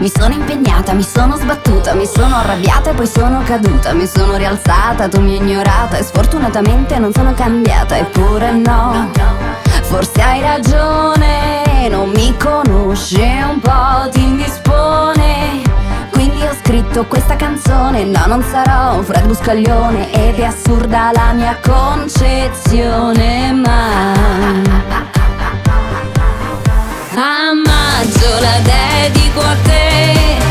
Mi sono impegnata, mi sono sbattuta, mi sono arrabbiata e poi sono caduta. Mi sono rialzata, tu mi hai ignorata e sfortunatamente non sono cambiata. Eppure no, forse hai ragione, non mi conosci, un po' ti indispone. Quindi ho scritto questa canzone, no non sarò un Fred Buscaglione ed è assurda la mia concezione, ma a maggio la dedico a te.